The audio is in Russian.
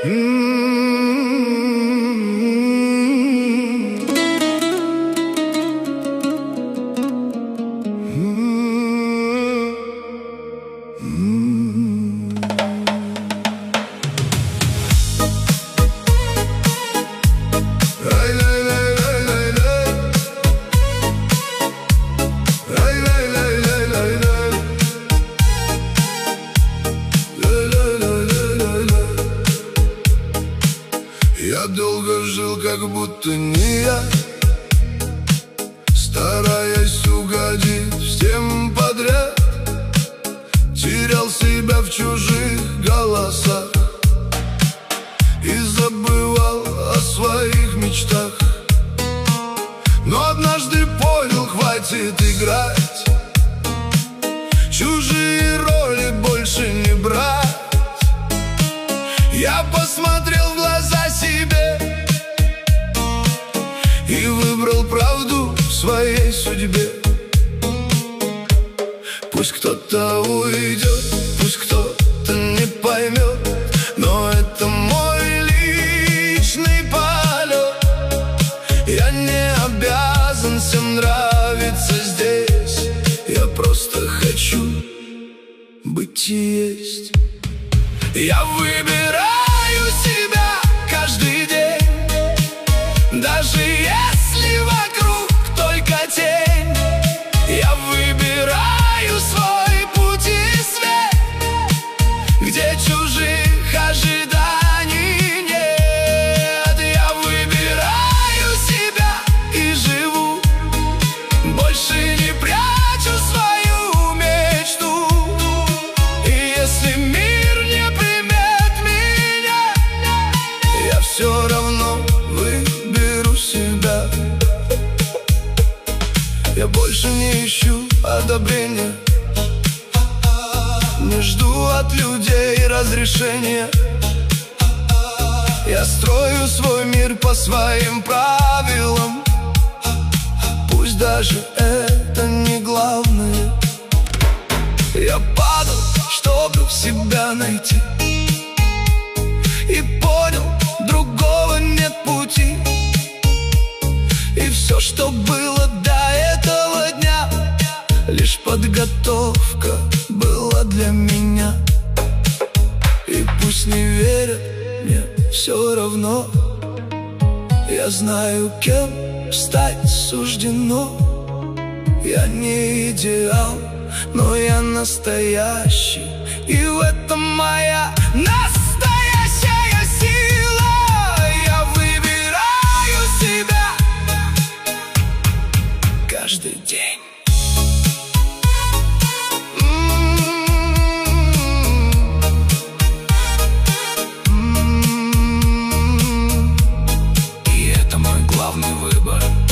Я долго жил, как будто не я, стараясь угодить всем подряд. Терял себя в чужих голосах и забывал о своих мечтах. Но однажды понял, хватит играть, чужие роли больше не брать. Я посмотрел в глаза себе и выбрал правду в своей судьбе. Пусть кто-то уйдет, пусть кто-то не поймет, но это мой личный полет. Я не обязан всем нравиться здесь, я просто хочу быть и есть. Я выбираю себя каждый день, даже если вокруг только тень. Я выбираю свой путь и свет, где чужих ожиданий нет. Я выбираю себя и живу, больше не прячу свою мечту. И если мир не примет меня, я все равно выберу себя. Я больше не ищу одобрения, не жду от людей разрешения. Я строю свой мир по своим правилам, пусть даже это не главное. Я падал, чтобы себя найти, и понял, другого нет пути. И все, что было до этого дня, лишь подготовка была для меня. И пусть не верят, мне все равно. Я знаю, кем стать суждено. Я не идеал, но я настоящий, и в этом моя настоящая сила. Я выбираю себя каждый день. И это мой главный выбор.